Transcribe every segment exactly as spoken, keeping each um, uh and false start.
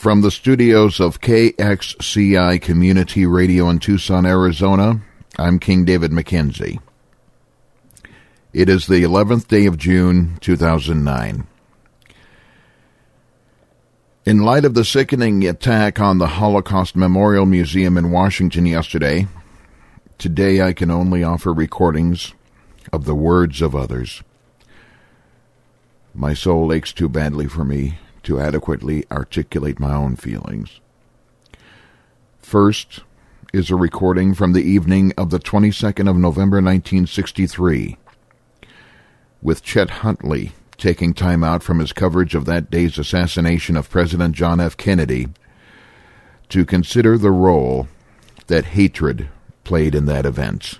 From the studios of K X C I Community Radio in Tucson, Arizona, I'm King David McKenzie. It is the eleventh day of June, two thousand nine. In light of the sickening attack on the Holocaust Memorial Museum in Washington yesterday, today I can only offer recordings of the words of others. My soul aches too badly for me to adequately articulate my own feelings. First is a recording from the evening of the twenty-second of November, nineteen sixty-three, with Chet Huntley taking time out from his coverage of that day's assassination of President John F. Kennedy to consider the role that hatred played in that event.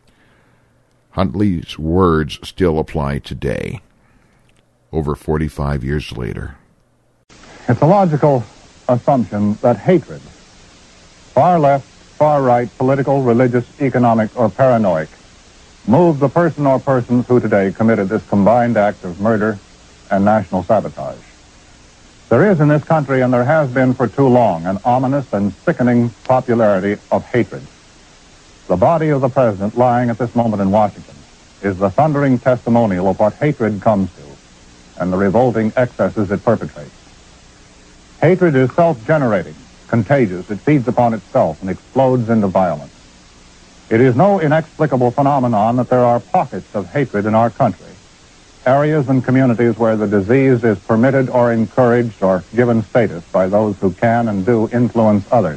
Huntley's words still apply today, over forty-five years later. It's a logical assumption that hatred, far left, far right, political, religious, economic, or paranoid, moved the person or persons who today committed this combined act of murder and national sabotage. There is in this country, and there has been for too long, an ominous and sickening popularity of hatred. The body of the president lying at this moment in Washington is the thundering testimonial of what hatred comes to and the revolting excesses it perpetrates. Hatred is self-generating, contagious. It feeds upon itself and explodes into violence. It is no inexplicable phenomenon that there are pockets of hatred in our country, areas and communities where the disease is permitted or encouraged or given status by those who can and do influence others.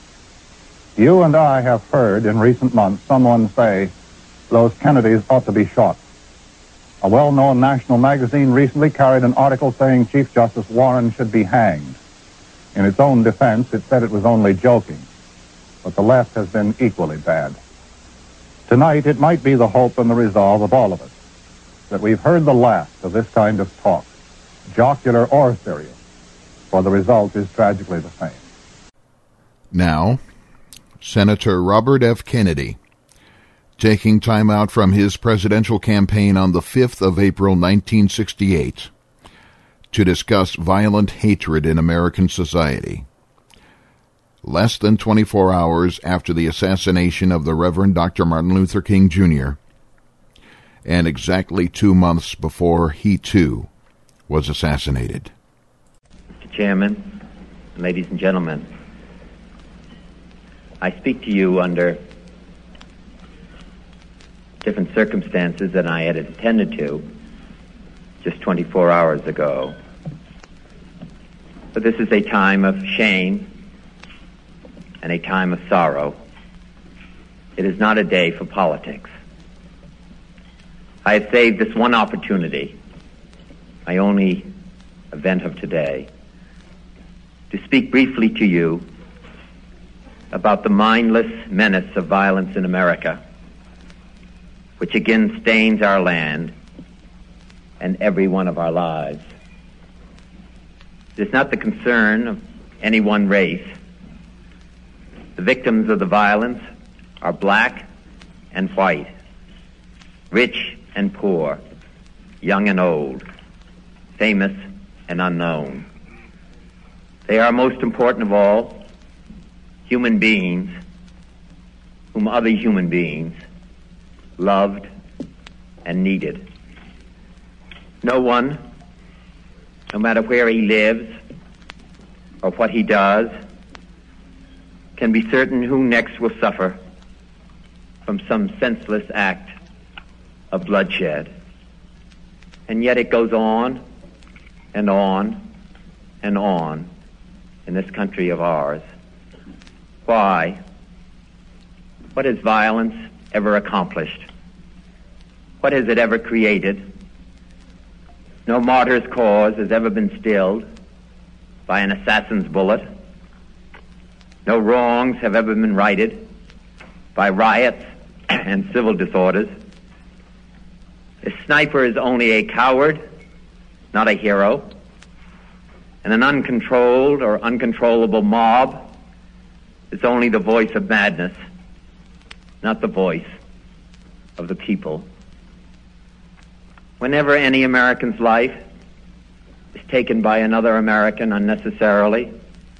You and I have heard in recent months someone say, those Kennedys ought to be shot. A well-known national magazine recently carried an article saying Chief Justice Warren should be hanged. In its own defense, it said it was only joking, but the left has been equally bad. Tonight, it might be the hope and the resolve of all of us that we've heard the last of this kind of talk, jocular or serious, for the result is tragically the same. Now, Senator Robert F. Kennedy, taking time out from his presidential campaign on the fifth of April, nineteen sixty-eight, to discuss violent hatred in American society. Less than twenty-four hours after the assassination of the Reverend Doctor Martin Luther King, Junior, and exactly two months before he, too, was assassinated. Mister Chairman, ladies and gentlemen, I speak to you under different circumstances than I had intended to just twenty-four hours ago. But this is a time of shame and a time of sorrow. It is not a day for politics. I have saved this one opportunity, my only event of today, to speak briefly to you about the mindless menace of violence in America, which again stains our land and every one of our lives. It is not the concern of any one race. The victims of the violence are black and white, rich and poor, young and old, famous and unknown. They are, most important of all, human beings whom other human beings loved and needed. No one, no matter where he lives or what he does, can be certain who next will suffer from some senseless act of bloodshed. And yet it goes on and on and on in this country of ours. Why? What has violence ever accomplished? What has it ever created? No martyr's cause has ever been stilled by an assassin's bullet. No wrongs have ever been righted by riots and civil disorders. A sniper is only a coward, not a hero. And an uncontrolled or uncontrollable mob is only the voice of madness, not the voice of the people. Whenever any American's life is taken by another American unnecessarily,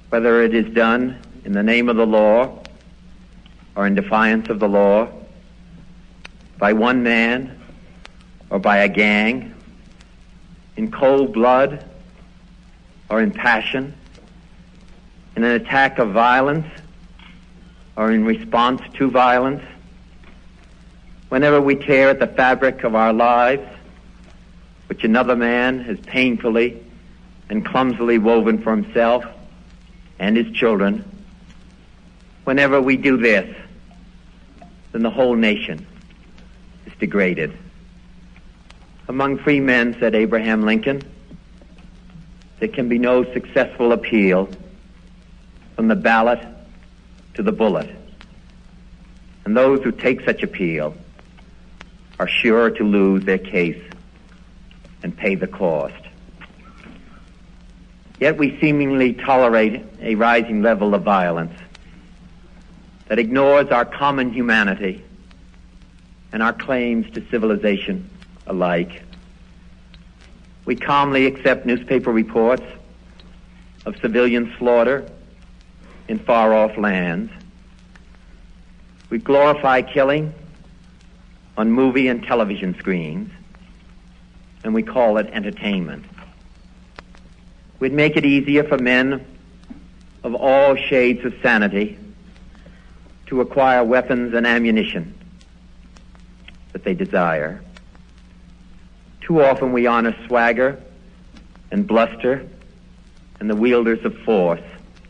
whether it is done in the name of the law or in defiance of the law, by one man or by a gang, in cold blood or in passion, in an attack of violence or in response to violence, whenever we tear at the fabric of our lives, which another man has painfully and clumsily woven for himself and his children, whenever we do this, then the whole nation is degraded. Among free men, said Abraham Lincoln, there can be no successful appeal from the ballot to the bullet. And those who take such appeal are sure to lose their case and pay the cost. Yet we seemingly tolerate a rising level of violence that ignores our common humanity and our claims to civilization alike. We calmly accept newspaper reports of civilian slaughter in far-off lands. We glorify killing on movie and television screens, and we call it entertainment. We'd make it easier for men of all shades of sanity to acquire weapons and ammunition that they desire. Too often we honor swagger and bluster and the wielders of force.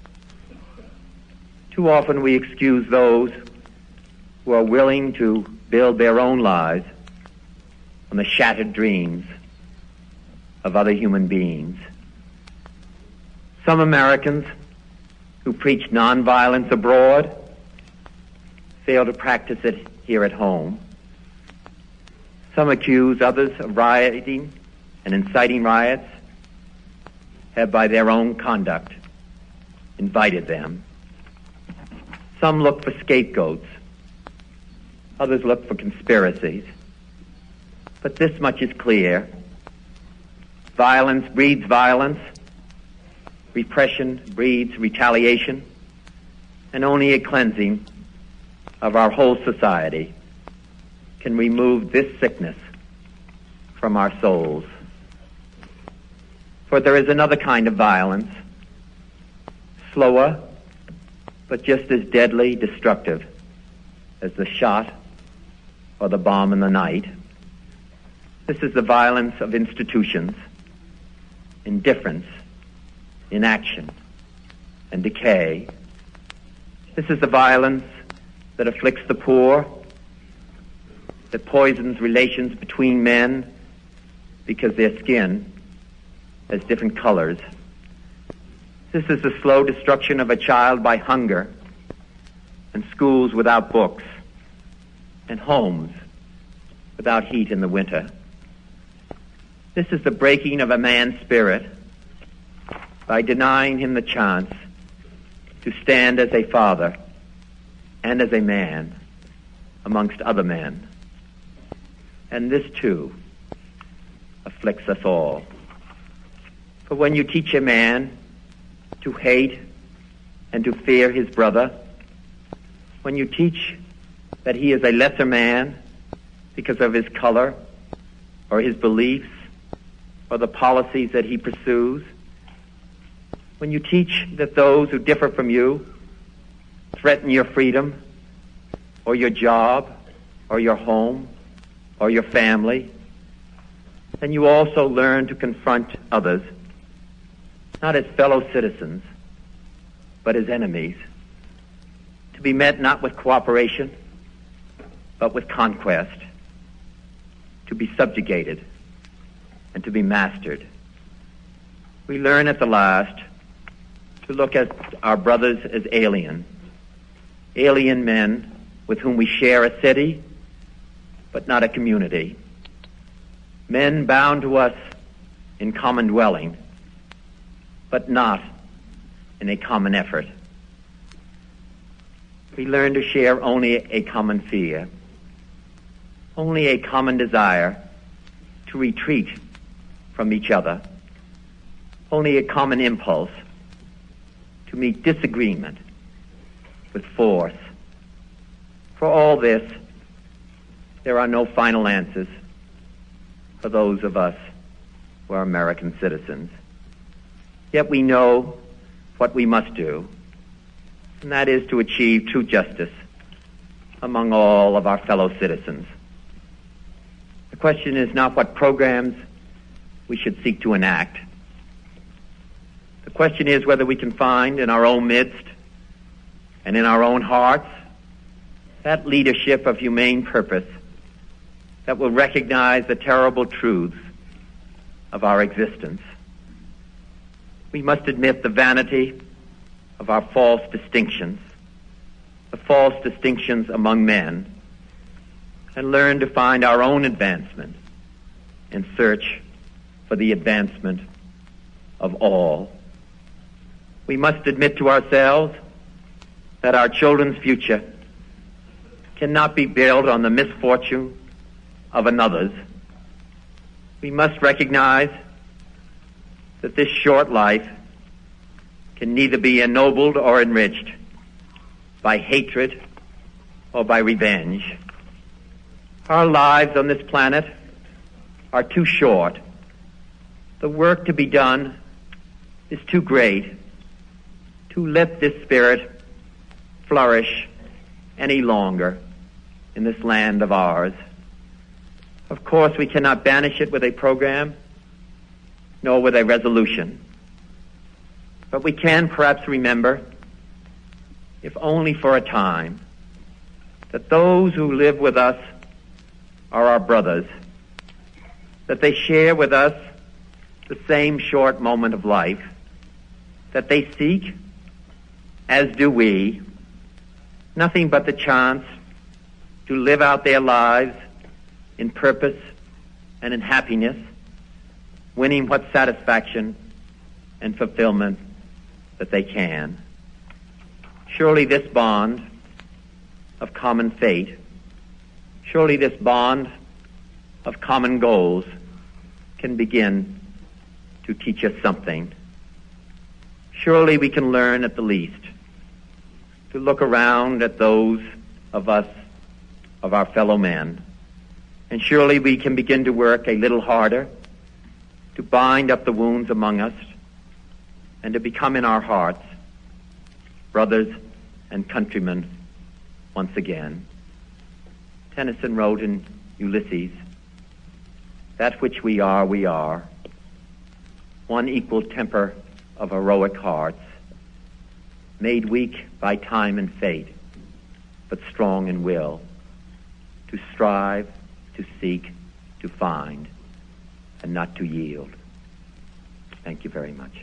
Too often we excuse those who are willing to build their own lives on the shattered dreams of other human beings. Some Americans who preach nonviolence abroad fail to practice it here at home. Some accuse others of rioting and inciting riots, have by their own conduct invited them. Some look for scapegoats. Others look for conspiracies. But this much is clear. Violence breeds violence. Repression breeds retaliation. And only a cleansing of our whole society can remove this sickness from our souls. For there is another kind of violence, slower, but just as deadly destructive as the shot or the bomb in the night. This is the violence of institutions, indifference, inaction, and decay. This is the violence that afflicts the poor, that poisons relations between men because their skin has different colors. This is the slow destruction of a child by hunger, and schools without books, and homes without heat in the winter. This is the breaking of a man's spirit by denying him the chance to stand as a father and as a man amongst other men. And this, too, afflicts us all. For when you teach a man to hate and to fear his brother, when you teach that he is a lesser man because of his color or his beliefs or the policies that he pursues, when you teach that those who differ from you threaten your freedom or your job or your home or your family, then you also learn to confront others, not as fellow citizens, but as enemies, to be met not with cooperation, but with conquest, to be subjugated and to be mastered. We learn at the last to look at our brothers as alien, alien men with whom we share a city, but not a community. Men bound to us in common dwelling, but not in a common effort. We learn to share only a common fear, only a common desire to retreat from each other, only a common impulse to meet disagreement with force. For all this, there are no final answers for those of us who are American citizens. Yet we know what we must do, and that is to achieve true justice among all of our fellow citizens. The question is not what programs we should seek to enact. The question is whether we can find in our own midst and in our own hearts that leadership of humane purpose that will recognize the terrible truths of our existence. We must admit the vanity of our false distinctions, the false distinctions among men, and learn to find our own advancement and search for the advancement of all. We must admit to ourselves that our children's future cannot be built on the misfortune of another's. We must recognize that this short life can neither be ennobled or enriched by hatred or by revenge. Our lives on this planet are too short. The work to be done is too great to let this spirit flourish any longer in this land of ours. Of course, we cannot banish it with a program, nor with a resolution. But we can perhaps remember, if only for a time, that those who live with us are our brothers, that they share with us the same short moment of life, that they seek, as do we, nothing but the chance to live out their lives in purpose and in happiness, winning what satisfaction and fulfillment that they can. Surely this bond of common fate, surely this bond of common goals can begin to teach us something. Surely we can learn at the least to look around at those of us, of our fellow men, and surely we can begin to work a little harder to bind up the wounds among us and to become in our hearts brothers and countrymen once again. Tennyson wrote in Ulysses, "That which we are, we are, one equal temper of heroic hearts, made weak by time and fate, but strong in will, to strive, to seek, to find, and not to yield." Thank you very much.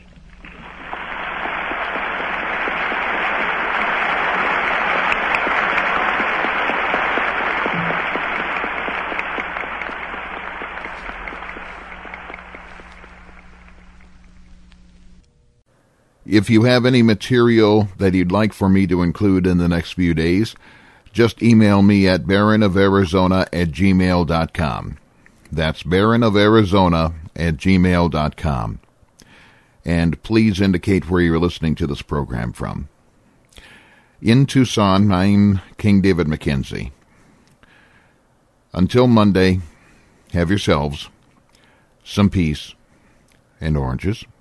If you have any material that you'd like for me to include in the next few days, just email me at barronofarizona at gmail dot com. That's barronofarizona at gmail dot com. And please indicate where you're listening to this program from. In Tucson, I'm King David McKenzie. Until Monday, have yourselves some peace and oranges.